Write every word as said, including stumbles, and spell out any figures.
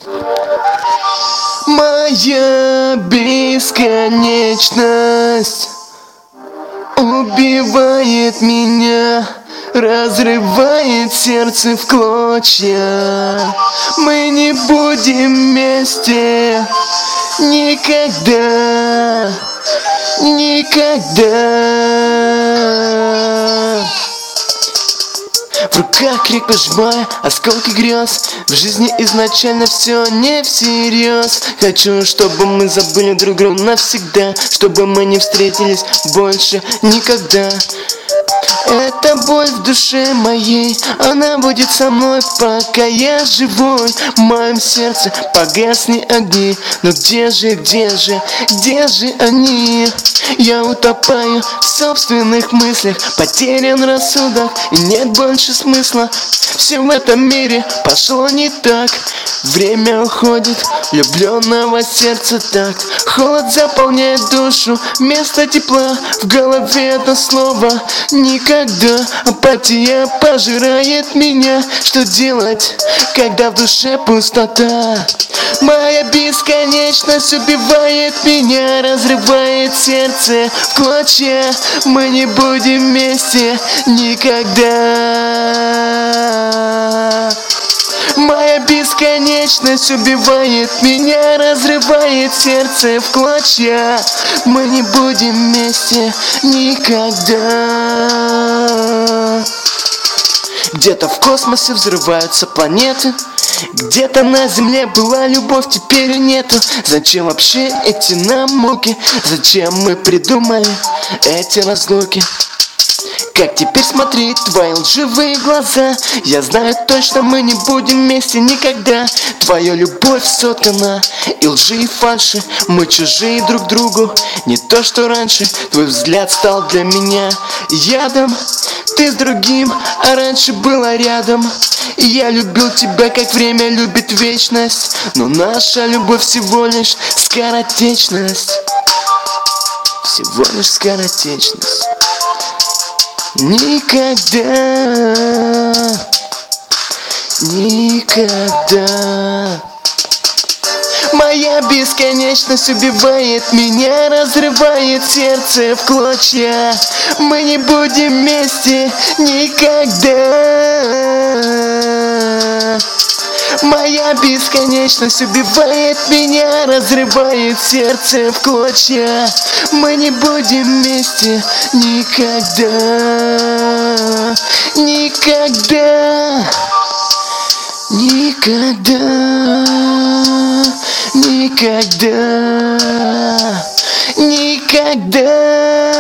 Моя бесконечность убивает меня, разрывает сердце в клочья. Мы не будем вместе никогда, никогда. В руках крик, пожимая осколки грез. В жизни изначально все не всерьез. Хочу, чтобы мы забыли друг друга навсегда, чтобы мы не встретились больше никогда. Эта боль в душе моей, она будет со мной, пока я живой. В моем сердце погасни огни, но где же, где же, где же они? Я утопаю в собственных мыслях, потерян рассудок и нет больше смысла. Все в этом мире пошло не так. Время уходит, влюбленного сердца так. Холод заполняет душу, вместо тепла в голове это слово никогда. Апатия пожирает меня. Что делать, когда в душе пустота? Моя бесконечность убивает меня, разрывает сердце в клочья. Мы не будем вместе никогда. Моя бесконечность убивает меня, разрывает сердце в клочья. Мы не будем вместе никогда. Где-то в космосе взрываются планеты, где-то на земле была любовь, теперь нету. Зачем вообще эти нам муки? Зачем мы придумали эти разлуки? Как теперь смотреть в твои лживые глаза? Я знаю точно, мы не будем вместе никогда. Твоя любовь соткана и лжи, и фальши. Мы чужие друг другу, не то что раньше. Твой взгляд стал для меня ядом. Ты с другим, а раньше была рядом. И я любил тебя, как время любит вечность. Но наша любовь всего лишь скоротечность. Всего лишь скоротечность. Никогда, никогда. Моя бесконечность убивает меня, разрывает сердце в клочья. Мы не будем вместе никогда. Моя бесконечность убивает меня, разрывает сердце в клочья. Мы не будем вместе никогда, никогда, никогда, никогда, никогда.